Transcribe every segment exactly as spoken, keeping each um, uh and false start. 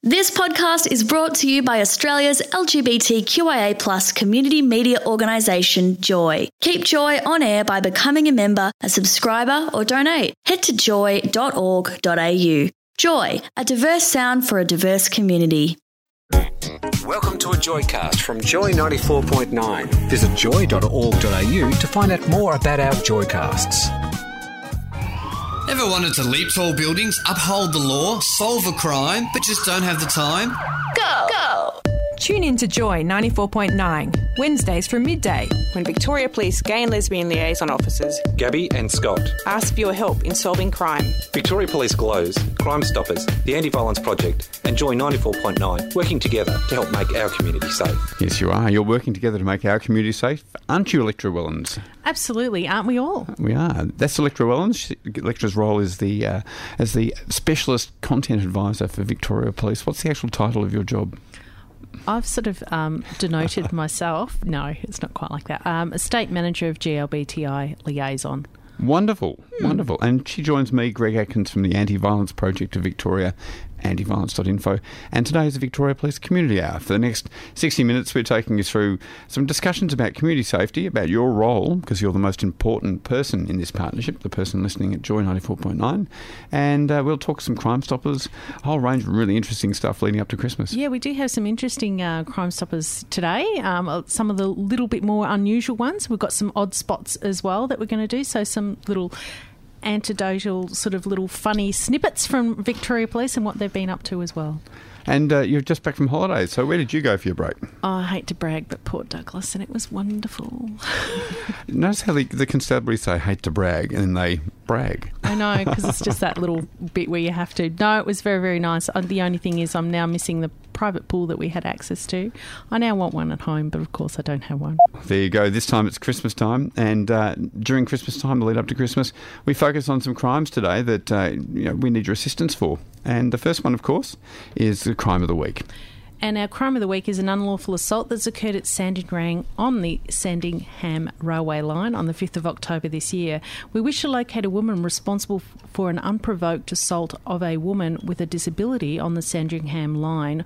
This podcast is brought to you by Australia's L G B T Q I A plus community media organisation, Joy. Keep Joy on air by becoming a member, a subscriber or donate. Head to joy dot org dot a u. Joy, a diverse sound for a diverse community. Welcome to a Joycast from Joy ninety-four point nine. Visit joy dot org dot a u to find out more about our Joycasts. Ever wanted to leap tall buildings, uphold the law, solve a crime, but just don't have the time? Go! Go! Tune in to Joy ninety-four point nine, Wednesdays from midday, when Victoria Police Gay and Lesbian Liaison Officers Gabby and Scott ask for your help in solving crime. Victoria Police Glows, Crime Stoppers, the Anti-Violence Project and Joy ninety-four point nine working together to help make our community safe. Yes, you are. You're working together to make our community safe. Aren't you, Electra Wellens? Absolutely, aren't we all? We are. That's Electra Wellens. Electra's role is the uh, as the specialist content advisor for Victoria Police. What's the actual title of your job? I've sort of um, denoted myself. No, it's not quite like that. Um, Estate Manager of G L B T I Liaison. Wonderful, hmm. wonderful. And she joins me, Greg Atkins, from the Anti-Violence Project of Victoria, anti violence dot info. And today is the Victoria Police Community Hour. For the next sixty minutes, we're taking you through some discussions about community safety, about your role, because you're the most important person in this partnership, the person listening at Joy ninety-four point nine. And uh, we'll talk some Crime Stoppers, a whole range of really interesting stuff leading up to Christmas. Yeah, we do have some interesting uh, Crime Stoppers today. Um, some of the little bit more unusual ones. We've got some odd spots as well that we're going to do. So some little anecdotal sort of little funny snippets from Victoria Police and what they've been up to as well. And uh, you're just back from holidays, so where did you go for your break? Oh, I hate to brag, but Port Douglas, and it was wonderful. Notice how the, the constabularies say hate to brag, and then they brag. I know, because it's just that little bit where you have to. No, it was very, very nice. Uh, the only thing is I'm now missing the private pool that we had access to. I now want one at home, but of course I don't have one. There you go. This time it's Christmas time, and uh, during Christmas time, the lead up to Christmas, we focus on some crimes today that uh, you know, we need your assistance for. And the first one, of course, is the crime of the week. And our crime of the week is an unlawful assault that's occurred at Sandringham on the Sandringham Railway Line on the fifth of October this year. We wish to locate a woman responsible for an unprovoked assault of a woman with a disability on the Sandringham line.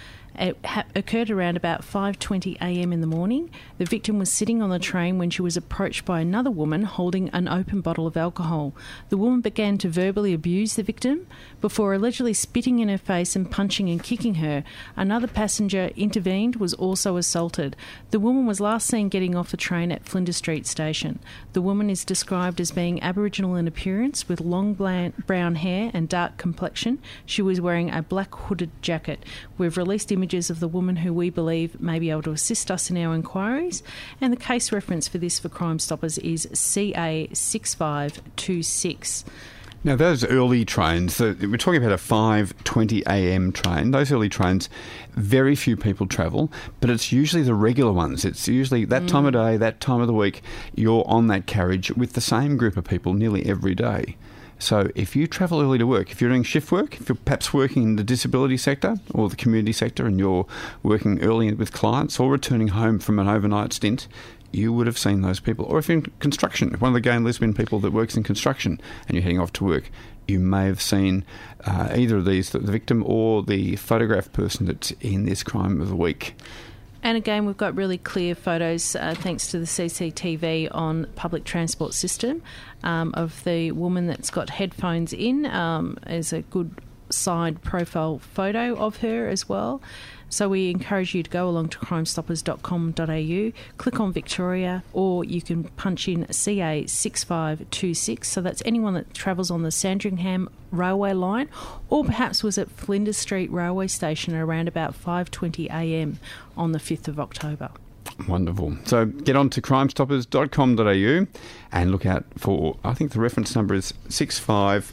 It ha- occurred around about five twenty a m in the morning. The victim was sitting on the train when she was approached by another woman holding an open bottle of alcohol. The woman began to verbally abuse the victim before allegedly spitting in her face and punching and kicking her. Another passenger intervened, was also assaulted. The woman was last seen getting off the train at Flinders Street Station. The woman is described as being Aboriginal in appearance with long brown hair and dark complexion. She was wearing a black hooded jacket. We've released images images of the woman who we believe may be able to assist us in our inquiries, and the case reference for this for Crime Stoppers is C A six five two six. Now, those early trains, so we're talking about a five twenty a m train. Those early trains, very few people travel, but it's usually the regular ones. It's usually that mm. time of day, that time of the week, you're on that carriage with the same group of people nearly every day. So if you travel early to work, if you're doing shift work, if you're perhaps working in the disability sector or the community sector and you're working early with clients or returning home from an overnight stint, you would have seen those people. Or if you're in construction, if one of the gay and lesbian people that works in construction and you're heading off to work, you may have seen uh, either of these, the victim or the photographed person that's in this crime of the week. And again, we've got really clear photos, uh, thanks to the C C T V on public transport system, um, of the woman that's got headphones in. Um, as a good side profile photo of her as well. So we encourage you to go along to crime stoppers dot com dot a u, click on Victoria, or you can punch in C A six five two six. So that's anyone that travels on the Sandringham Railway Line, or perhaps was at Flinders Street Railway Station around about five twenty a m on the fifth of October. Wonderful. So get on to crime stoppers dot com dot a u and look out for, I think the reference number is six five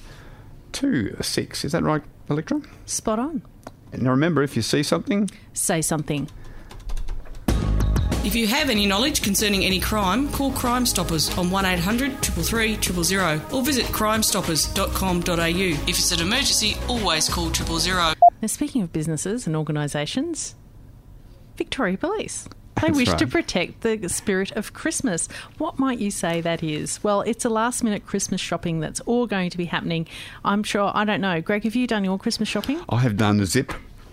two six. Is that right, Electra? Spot on. Now remember, if you see something, say something. If you have any knowledge concerning any crime, call Crime Stoppers on one eight hundred three three three zero zero or visit crime stoppers dot com dot a u. If it's an emergency, always call triple zero. Now, speaking of businesses and organisations, Victoria Police. They That's wish right. to protect the spirit of Christmas. What might you say that is? Well, it's a last-minute Christmas shopping that's all going to be happening. I'm sure, I don't know. Greg, have you done your Christmas shopping? I have done the Zip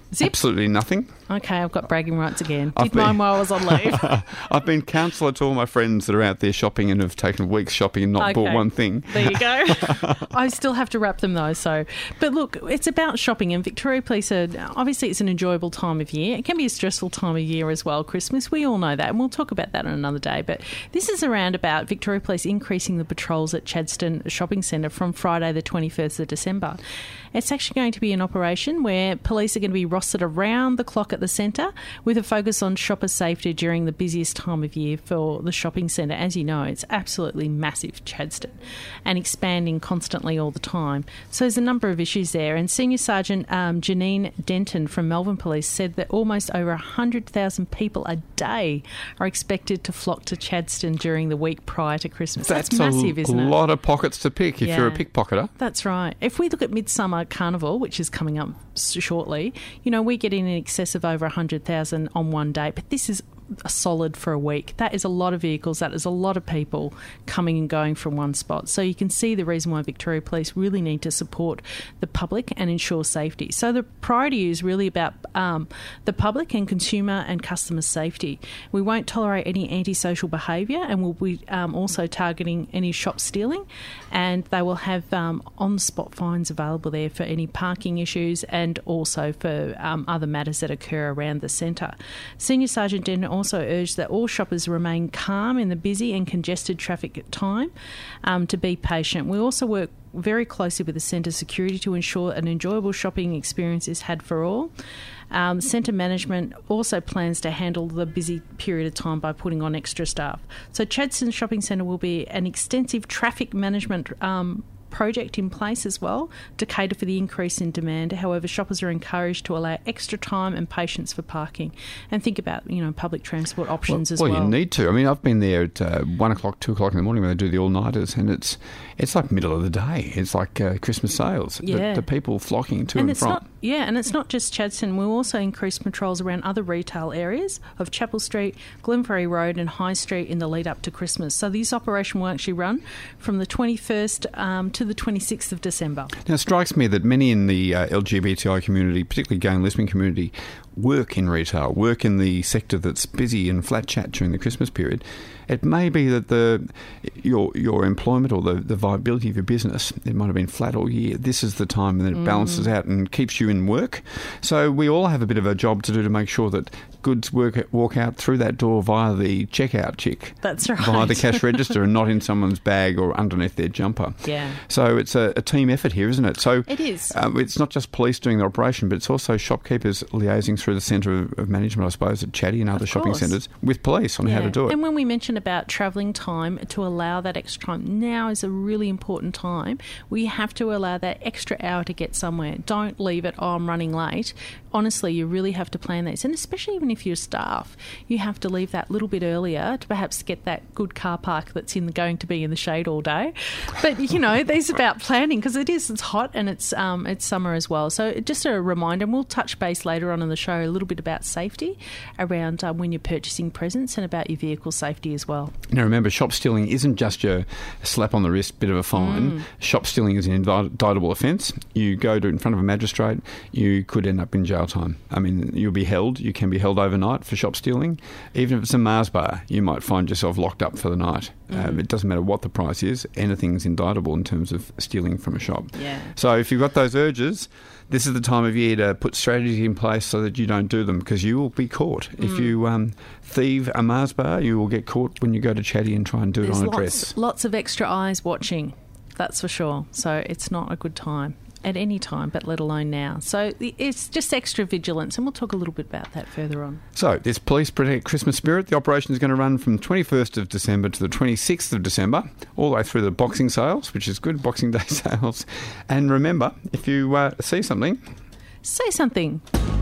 Zip? Absolutely nothing. Okay, I've got bragging rights again. I've Did been- mine while I was on leave. I've been counsellor to all my friends that are out there shopping and have taken weeks shopping and not Okay. bought one thing. There you go. I still have to wrap them though. So, but look, it's about shopping, and Victoria Police are obviously it's an enjoyable time of year. It can be a stressful time of year as well. Christmas, we all know that, and we'll talk about that on another day. But this is around about Victoria Police increasing the patrols at Chadstone Shopping Centre from Friday the twenty-first of December. It's actually going to be an operation where police are going to be rostered around the clock at the centre with a focus on shopper safety during the busiest time of year for the shopping centre. As you know, it's absolutely massive, Chadstone, and expanding constantly all the time. So there's a number of issues there. And Senior Sergeant um, Janine Denton from Melbourne Police said that almost over one hundred thousand people a day are expected to flock to Chadstone during the week prior to Christmas. That's, That's massive, a isn't it? lot of pockets to pick if Yeah. you're a pickpocketer. That's right. If we look at Midsummer Carnival, which is coming up s- shortly, you know, we get in excess of over one hundred thousand on one day, but this is a solid for a week. That is a lot of vehicles. That is a lot of people coming and going from one spot. So you can see the reason why Victoria Police really need to support the public and ensure safety. So the priority is really about um, the public and consumer and customer safety. We won't tolerate any antisocial behaviour, and we'll be um, also targeting any shop stealing, and they will have um, on-the-spot fines available there for any parking issues and also for um, other matters that occur around the centre. Senior Sergeant Denton also urged that all shoppers remain calm in the busy and congested traffic at time, um, to be patient. We also work very closely with the centre security to ensure an enjoyable shopping experience is had for all. Um, centre management also plans to handle the busy period of time by putting on extra staff. So Chadstone Shopping Centre will be an extensive traffic management um, project in place as well to cater for the increase in demand. However, shoppers are encouraged to allow extra time and patience for parking and think about, you know, public transport options well, as well. Well, you need to. I mean, I've been there at uh, one o'clock, two o'clock in the morning when they do the all-nighters, and it's it's like middle of the day. It's like uh, Christmas sales. Yeah. The, the people flocking to and and, it's from. not, yeah, and it's not just Chadstone. We'll also increase patrols around other retail areas of Chapel Street, Glenferrie Road and High Street in the lead up to Christmas. So this operation will actually run from the twenty-first um, to the twenty-sixth of December. Now, it strikes me that many in the uh, L G B T I community, particularly gay and lesbian community, work in retail, work in the sector that's busy and flat chat during the Christmas period. It may be that the your your employment or the, the viability of your business, it might have been flat all year. This is the time that it balances out and keeps you in work. So we all have a bit of a job to do to make sure that goods work walk out through that door via the checkout chick. That's right. Via the cash register and not in someone's bag or underneath their jumper. Yeah. So it's a, a team effort here, isn't it? So It is. Um, it's not just police doing the operation, but it's also shopkeepers liaising through the Centre of, of Management, I suppose, at Chatty and other Of shopping course. centres with police on how to do it. And when we mention about travelling time, to allow that extra time, now is a really important time. We have to allow that extra hour to get somewhere. Don't leave it, oh, I'm running late. Honestly, you really have to plan this. And especially even if you're staff, you have to leave that little bit earlier to perhaps get that good car park that's in the, going to be in the shade all day. But, you know, these about planning, because it is, it's hot and it's um, it's summer as well. So just a reminder, and we'll touch base later on in the show a little bit about safety around um, when you're purchasing presents and about your vehicle safety as well. Now remember, shop stealing isn't just your slap on the wrist bit of a fine. Mm. Shop stealing is an indictable offence. You go to in front of a magistrate, you could end up in jail time. I mean, you'll be held. You can be held overnight for shop stealing. Even if it's a Mars bar, you might find yourself locked up for the night. Mm. Um, it doesn't matter what the price is. Anything's indictable in terms of stealing from a shop. Yeah. So if you've got those urges, this is the time of year to put strategies in place so that you don't do them, because you will be caught. Mm. If you um, thieve a Mars bar, you will get caught when you go to Chatty and try and do There's it on a lots, dress. lots of extra eyes watching, that's for sure. So it's not a good time at any time, but let alone now. So the- it's just extra vigilance, and we'll talk a little bit about that further on. So this Police Protect Christmas Spirit, the operation is going to run from the twenty-first of December to the twenty-sixth of December, all the way through the Boxing sales, which is good, Boxing Day sales. And remember, if you uh, see something... Say something.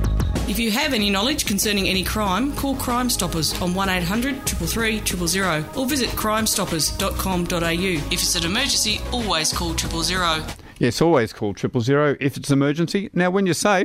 If you have any knowledge concerning any crime, call Crime Stoppers on one eight hundred, three three three, zero zero or visit crime stoppers dot com dot a u. If it's an emergency, always call triple zero. Yes, always call triple zero if it's an emergency. Now, when you're safe,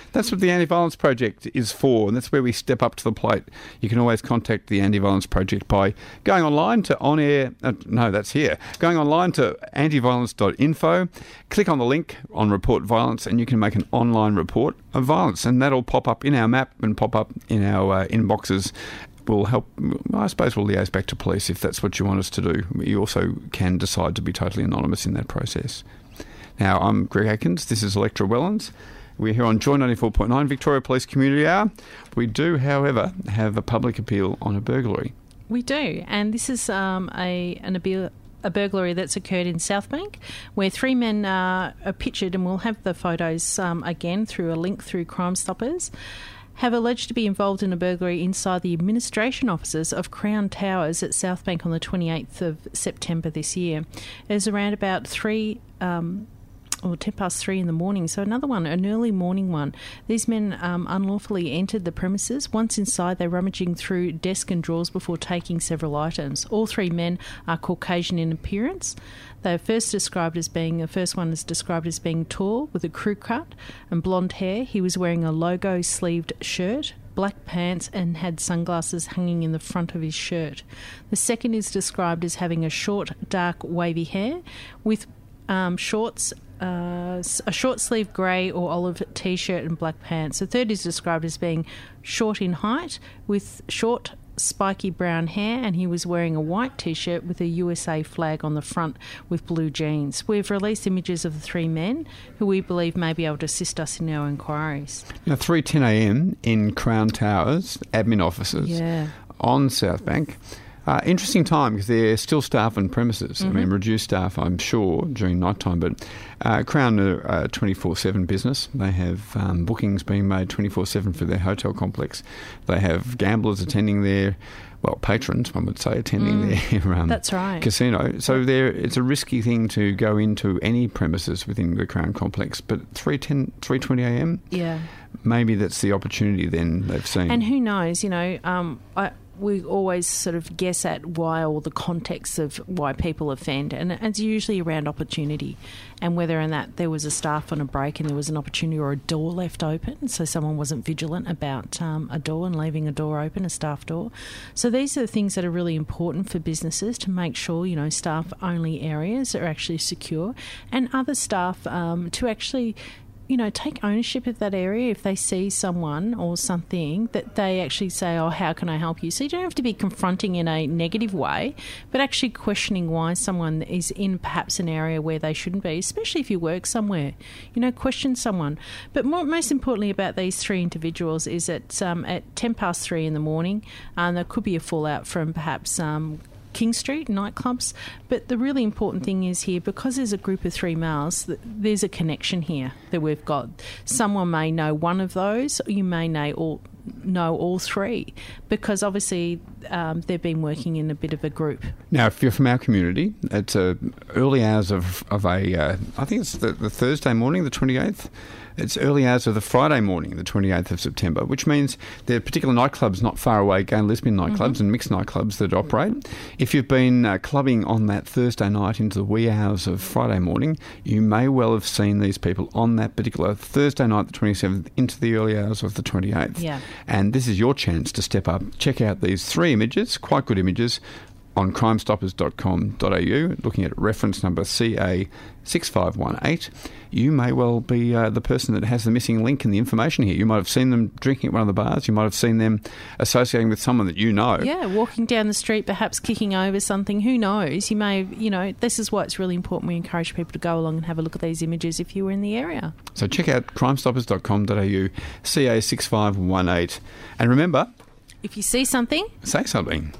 That's what the Anti-Violence Project is for, and that's where we step up to the plate. You can always contact the Anti-Violence Project by going online to on air. Uh, no, that's here. Going online to antiviolence dot info, click on the link on Report Violence, and you can make an online report of violence, and that'll pop up in our map and pop up in our uh, inboxes. Will help, I suppose we'll liaise back to police if that's what you want us to do. You also can decide to be totally anonymous in that process. Now, I'm Greg Atkins. This is Electra Wellens. We're here on Joy ninety-four point nine, Victoria Police Community Hour. We do, however, have a public appeal on a burglary. We do, and this is um, a an appeal. A burglary that's occurred in Southbank, where three men uh, are pictured, and we'll have the photos um, again through a link through Crime Stoppers, have alleged to be involved in a burglary inside the administration offices of Crown Towers at Southbank on the twenty-eighth of September this year. It was around about three... Um, or ten past three in the morning. So another one, an early morning one. These men um, unlawfully entered the premises. Once inside, they're rummaging through desk and drawers before taking several items. All three men are Caucasian in appearance. They are first described as being, the first one is described as being tall with a crew cut and blonde hair. He was wearing a logo sleeved shirt, black pants, and had sunglasses hanging in the front of his shirt. The second is described as having a short, dark, wavy hair with um, shorts, Uh, a short sleeve grey or olive t-shirt and black pants. The third is described as being short in height with short spiky brown hair, and he was wearing a white t-shirt with a U S A flag on the front with blue jeans. We've released images of the three men who we believe may be able to assist us in our inquiries. Now, three ten a m in Crown Towers, admin offices yeah. on Southbank. Uh, interesting time because they're still staff on premises. Mm-hmm. I mean, reduced staff, I'm sure, during night time. But uh, Crown are a twenty-four seven business. They have um, bookings being made twenty-four seven for their hotel complex. They have gamblers attending their, well, patrons, one would say, attending mm. their um, That's right. casino. So there, it's a risky thing to go into any premises within the Crown complex. But three ten, three twenty a m, yeah, maybe that's the opportunity then they've seen. And who knows, you know, um, I... we always sort of guess at why, or the context of why people offend, and it's usually around opportunity and whether in that there was a staff on a break and there was an opportunity or a door left open, so someone wasn't vigilant about um, a door and leaving a door open, a staff door. So these are the things that are really important for businesses to make sure, you know, staff-only areas are actually secure, and other staff um, to actually, you know, take ownership of that area. If they see someone or something, that they actually say, oh, how can I help you? So you don't have to be confronting in a negative way, but actually questioning why someone is in perhaps an area where they shouldn't be, especially if you work somewhere. You know, question someone. But more, most importantly about these three individuals is that um, at ten past three in the morning, um, there could be a fallout from perhaps Um, King Street nightclubs, but the really important thing is here, because there's a group of three males, there's a connection here that we've got. Someone may know one of those, or you may know all know all three, because obviously um, they've been working in a bit of a group. Now, if you're from our community, it's uh, early hours of, of a, uh, I think it's the, the Thursday morning, the twenty-eighth. It's early hours of the Friday morning, the twenty-eighth of September, which means there are particular nightclubs not far away, gay and lesbian nightclubs mm-hmm. and mixed nightclubs that operate. If you've been uh, clubbing on that Thursday night into the wee hours of Friday morning, you may well have seen these people on that particular Thursday night, the twenty-seventh, into the early hours of the twenty-eighth. Yeah. And this is your chance to step up. Check out these three images, quite good images, on crime stoppers dot com dot a u, looking at reference number C A six five one eight. You may well be uh, the person that has the missing link in the information here. You might have seen them drinking at one of the bars. You might have seen them associating with someone that you know. Yeah, walking down the street, perhaps kicking over something. Who knows? You may, you know, this is why it's really important we encourage people to go along and have a look at these images if you were in the area. So check out crime stoppers dot com dot a u, C A six five one eight. And remember, if you see something, say something.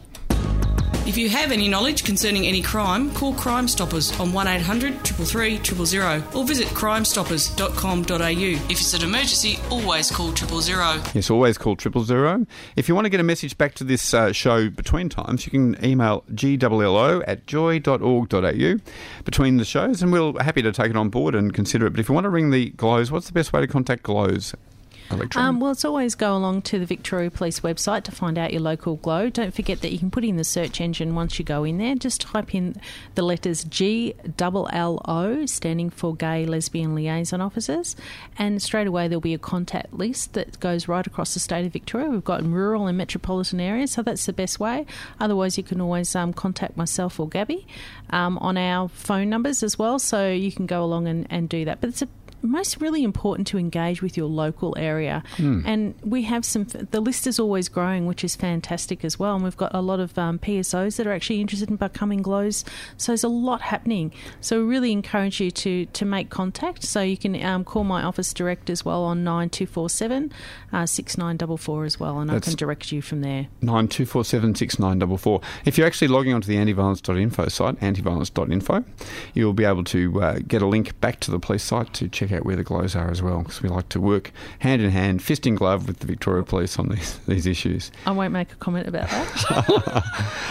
If you have any knowledge concerning any crime, call Crime Stoppers on one eight hundred, three three three, zero zero or visit crime stoppers dot com dot a u. If it's an emergency, always call triple zero. Yes, always call triple zero. If you want to get a message back to this uh, show between times, you can email g l l o at joy dot org dot a u between the shows, and we're happy to take it on board and consider it. But if you want to ring the Glows, what's the best way to contact Glows? Electron? Um, well, it's always go along to the Victoria Police website to find out your local glow. Don't forget that you can put in the search engine once you go in there. Just type in the letters G L L O, standing for Gay Lesbian Liaison Officers, and straight away there'll be a contact list that goes right across the state of Victoria. We've got in rural and metropolitan areas, so that's the best way. Otherwise, you can always um, contact myself or Gabby um, on our phone numbers as well, so you can go along and, and do that. But it's a most really important to engage with your local area. Mm. And we have some, the list is always growing, which is fantastic as well. And we've got a lot of um, P S Os that are actually interested in becoming glows. So there's a lot happening. So we really encourage you to, to make contact. So you can um, call my office direct as well on nine two four seven, six nine four four as well. And That's I can direct you from there. nine two four seven, six nine four four. If you're actually logging onto the antiviolence dot info site, antiviolence dot info, you'll be able to uh, get a link back to the police site to check out where the glows are as well, because we like to work hand in hand, fist in glove with the Victoria Police on these these issues. I won't make a comment about that.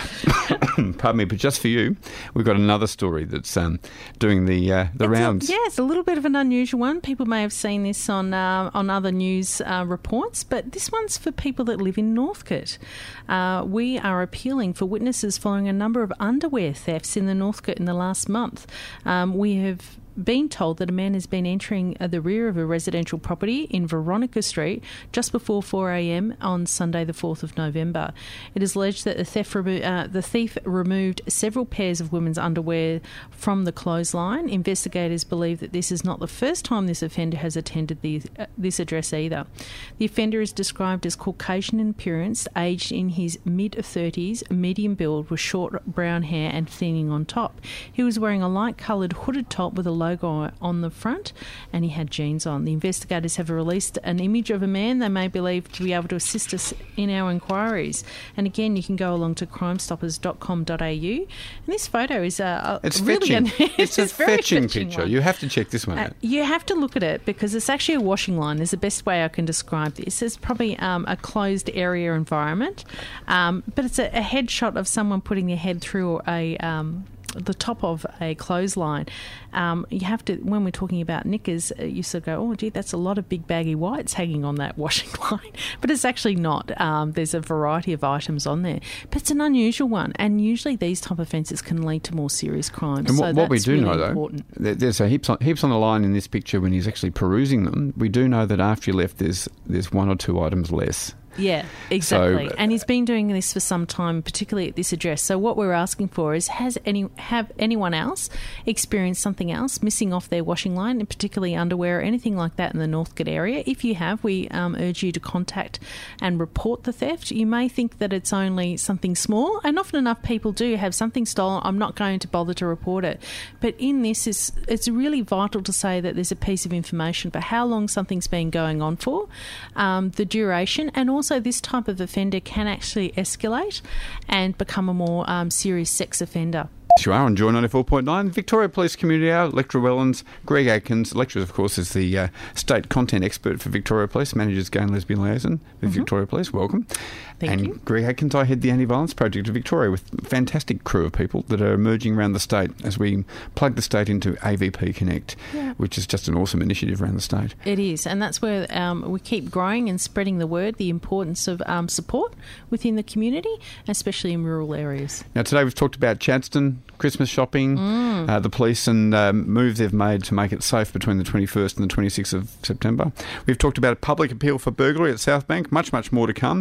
Pardon me, but just for you, we've got another story that's um, doing the uh, the it's rounds. A, yeah, it's a little bit of an unusual one. People may have seen this on uh, on other news uh, reports, but this one's for people that live in Northcote. Uh, we are appealing for witnesses following a number of underwear thefts in the Northcote in the last month. Um, we have been told that a man has been entering the rear of a residential property in Veronica Street just before four a.m. on Sunday the fourth of November. It is alleged that the, theft remo- uh, the thief removed several pairs of women's underwear from the clothesline. Investigators believe that this is not the first time this offender has attended the, uh, this address either. The offender is described as Caucasian in appearance, aged in his mid-thirties, medium build with short brown hair and thinning on top. He was wearing a light-coloured hooded top with a logo on the front, and he had jeans on. The investigators have released an image of a man they may believe to be able to assist us in our inquiries. And again, you can go along to crime stoppers dot com dot a u. And this photo is uh, it's really fetching. Un- it's, it's a very fetching, fetching picture. one. You have to check this one uh, out. You have to look at it because it's actually a washing line. Is the best way I can describe this. It's probably um, a closed area environment, um, but it's a, a headshot of someone putting their head through a um, the top of a clothesline. Um, you have to, when we're talking about knickers, uh, you sort of go, oh, gee, that's a lot of big baggy whites hanging on that washing line. But it's actually not. Um, there's a variety of items on there. But it's an unusual one. And usually these type of offences can lead to more serious crimes. And so what, what we do really know, important. though, there's a heaps on, heaps on the line in this picture when he's actually perusing them. We do know that after you left, there's there's one or two items less. Yeah, exactly. So, and he's been doing this for some time, particularly at this address. So what we're asking for is, has any have anyone else experienced something else missing off their washing line, and particularly underwear or anything like that in the Northcote area? If you have, we um, urge you to contact and report the theft. You may think that it's only something small, and often enough people do have something stolen. I'm not going to bother to report it. But in this, is it's really vital to say that there's a piece of information for how long something's been going on for, um, the duration, and also Also, this type of offender can actually escalate and become a more um, serious sex offender. You are on Joy ninety-four point nine, Victoria Police Community Hour. Lecturer Wellens, Greg Atkins. Lecturer, of course, is the uh, state content expert for Victoria Police, manages Gay and Lesbian Liaison with mm-hmm. Victoria Police. Welcome. Thank and you. Greg Atkins, I head the Anti-Violence Project of Victoria with a fantastic crew of people that are emerging around the state as we plug the state into A V P Connect, yeah. which is just an awesome initiative around the state. It is, and that's where um, we keep growing and spreading the word, the importance of um, support within the community, especially in rural areas. Now, today we've talked about Chadstone, Christmas shopping, mm. uh, the police and um, moves they've made to make it safe between the twenty-first and the twenty-sixth of September. We've talked about a public appeal for burglary at South Bank. Much, much more to come.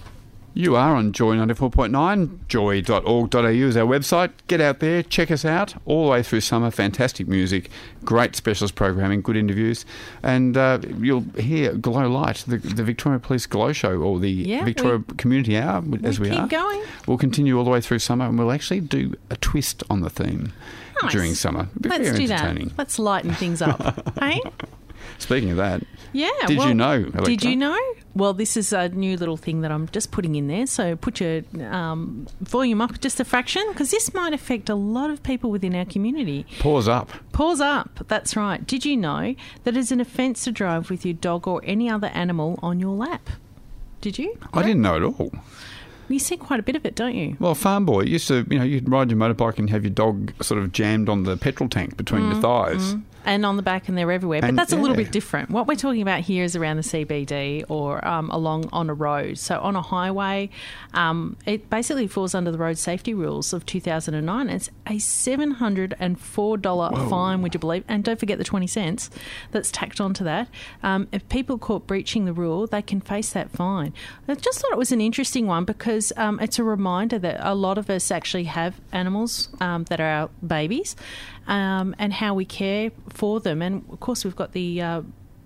You are on Joy ninety-four point nine. joy dot org dot a u is our website. Get out there, check us out all the way through summer. Fantastic music, great specialist programming, good interviews, and uh, you'll hear Glow Light, the, the Victoria Police Glow Show, or the yeah, Victoria we, Community Hour, as we, we keep are. going. We'll continue all the way through summer, and we'll actually do a twist on the theme nice. during summer. It'll be Let's very do entertaining. that. Let's lighten things up. Hey? Speaking of that, yeah. Did well, you know? Electra? Did you know? Well, this is a new little thing that I'm just putting in there. So put your um, volume up just a fraction, because this might affect a lot of people within our community. Pause up. Pause up. That's right. Did you know that it's an offence to drive with your dog or any other animal on your lap? Did you? I yeah. didn't know at all. You see quite a bit of it, don't you? Well, farm boy used to, you know, you'd ride your motorbike and have your dog sort of jammed on the petrol tank between mm, your thighs. Mm. and on the back, and they're everywhere. But And, that's a little yeah. bit different. What we're talking about here is around the C B D or um, along on a road. So on a highway, um, it basically falls under the road safety rules of two thousand nine. It's a seven hundred four dollars fine, would you believe? And don't forget the twenty cents that's tacked onto that. Um, if people caught breaching the rule, they can face that fine. I just thought it was an interesting one because um, it's a reminder that a lot of us actually have animals um, that are our babies um, and how we care for them. And, of course, we've got the uh,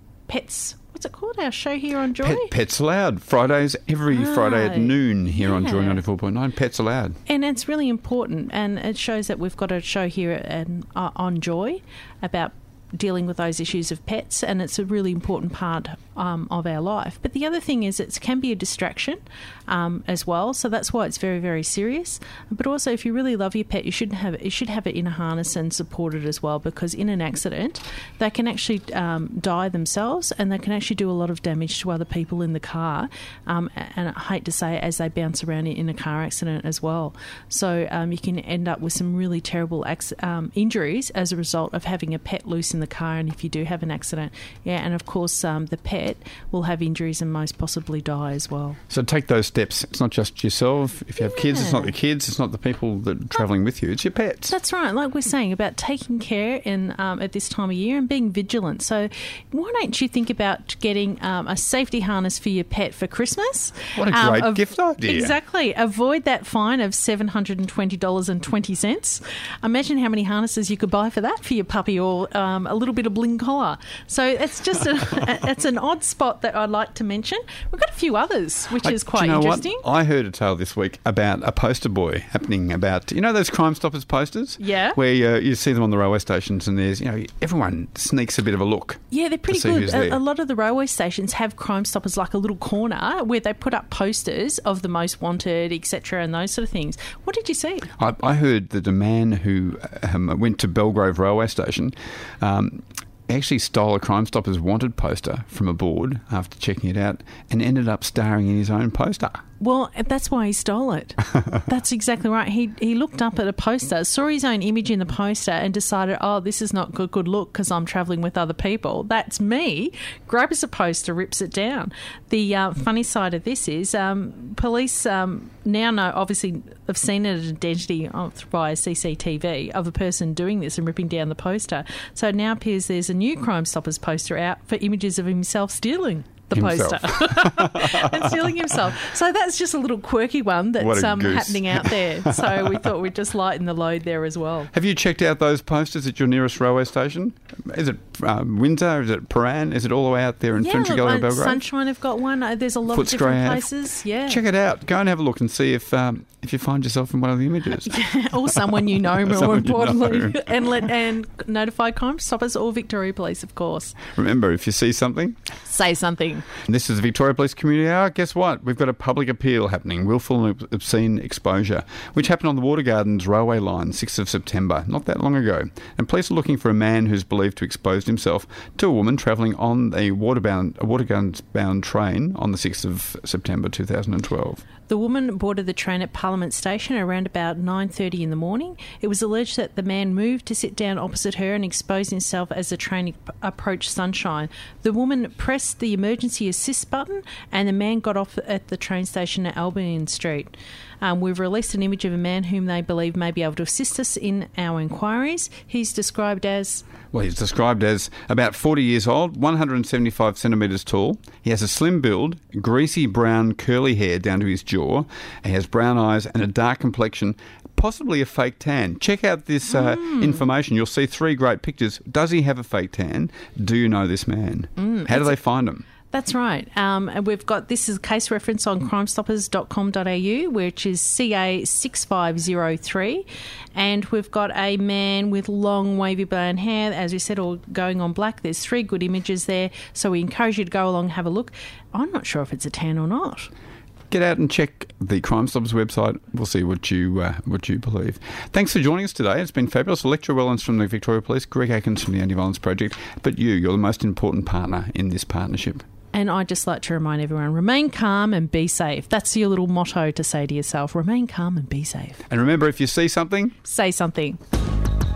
pets. What's it called? Our show here on Joy? Pet, Pets Allowed. Fridays, every Ah, Friday at noon here on Joy yeah. ninety-four point nine. Pets Allowed. And it's really important, and it shows that we've got a show here at, uh, on Joy about dealing with those issues of pets, and it's a really important part um, of our life. But the other thing is it can be a distraction um, as well, so that's why it's very, very serious. But also, if you really love your pet, you should have you should have it in a harness and supported as well, because in an accident, they can actually um, die themselves, and they can actually do a lot of damage to other people in the car. Um, and I hate to say it, as they bounce around in a car accident as well. So um, you can end up with some really terrible ac- um, injuries as a result of having a pet loose in the car, and if you do have an accident, yeah, and of course um, the pet will have injuries and most possibly die as well. So take those steps. It's not just yourself. If you have kids, it's not the kids. It's not the people that are travelling with you. It's your pets. That's right. Like we're saying about taking care in um, at this time of year and being vigilant. So why don't you think about getting um, a safety harness for your pet for Christmas? What a Um, great av- gift idea. Exactly. Avoid that fine of seven hundred twenty dollars and twenty cents. Imagine how many harnesses you could buy for that for your puppy, or um, a little bit of bling collar. So it's just a, it's an odd spot that I'd like to mention. We've got a few others, which I- is quite do you know interesting. What? I heard a tale this week about a poster boy happening about, you know those Crime Stoppers posters? Yeah. Where uh, you see them on the railway stations and there's, you know, everyone sneaks a bit of a look. Yeah, they're pretty see good. who's A, there. a lot of the railway stations have Crime Stoppers, like a little corner where they put up posters of the most wanted, et cetera, and those sort of things. What did you see? I, I heard that a man who um, went to Belgrave railway station um, actually stole a Crime Stoppers wanted poster from a board after checking it out and ended up starring in his own poster. Well, that's why he stole it. That's exactly right. He he looked up at a poster, saw his own image in the poster and decided, oh, this is not good, good look because I'm travelling with other people. That's me. Grabs a poster, rips it down. The uh, funny side of this is um, police um, now know, obviously, have seen an identity via C C T V of a person doing this and ripping down the poster. So it now appears there's a new Crime Stoppers poster out for images of himself stealing the Himself. poster and stealing himself. So that's just a little quirky one What that's a um, goose. happening out there. So we thought we'd just lighten the load there as well. Have you checked out those posters at your nearest railway station? Is it um, Windsor? Is it Paran? Is it all the way out there in Yeah, Finchley Gully and uh, Belgrave? Sunshine have got one. Uh, There's a lot Footscray of different Ave. places. Yeah. Check it out. Go and have a look and see if um, if you find yourself in one of the images. Or someone you know, more Someone you importantly. know. and let and notify Crime Stoppers or Victoria Police, of course. Remember, if you see something, Say something. and this is the Victoria Police Community Hour. Guess what? We've got a public appeal happening, willful and obscene exposure, which happened on the Water Gardens railway line, sixth of September, not that long ago. And police are looking for a man who's believed to have exposed himself to a woman travelling on a waterbound, a Water Gardens-bound train on the sixth of September two thousand twelve. The woman boarded the train at Parliament Station around about nine thirty in the morning. It was alleged that the man moved to sit down opposite her and exposed himself as the train approached Sunshine. The woman pressed the emergency assist button and the man got off at the train station at Albion Street. Um, we've released an image of a man whom they believe may be able to assist us in our inquiries. He's described as... Well, he's described as about forty years old, one hundred seventy-five centimetres tall. He has a slim build, greasy brown curly hair down to his jaw. He has brown eyes and a dark complexion, possibly a fake tan. Check out this uh, Mm. information. You'll see three great pictures. Does he have a fake tan? Do you know this man? Mm, How do they find him? That's right. Um, and we've got, this is a case reference on crime stoppers dot com dot a u, which is C A six five zero three. And we've got a man with long wavy brown hair, as we said, all going on black. There's three good images there. So we encourage you to go along and have a look. I'm not sure if it's a tan or not. Get out and check the Crime Stoppers website. We'll see what you uh, what you believe. Thanks for joining us today. It's been fabulous. Electra Wellens from the Victoria Police, Greg Atkins from the Anti-Violence Project. But you, you're the most important partner in this partnership. And I'd just like to remind everyone, remain calm and be safe. That's your little motto to say to yourself. Remain calm and be safe. And remember, if you see something, Say something.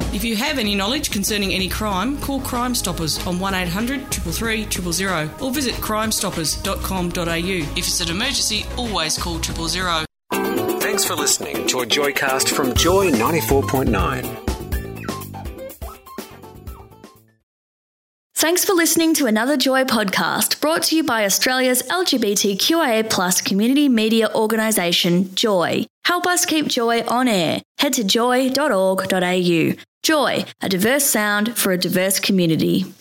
If you have any knowledge concerning any crime, call Crime Stoppers on one eight hundred three three three zero zero or visit crime stoppers dot com dot a u. If it's an emergency, always call triple zero. Thanks for listening to a Joycast from Joy ninety-four point nine. Thanks for listening to another Joy podcast brought to you by Australia's L G B T Q I A plus community media organisation, Joy. Help us keep Joy on air. Head to joy dot org dot a u. Joy, a diverse sound for a diverse community.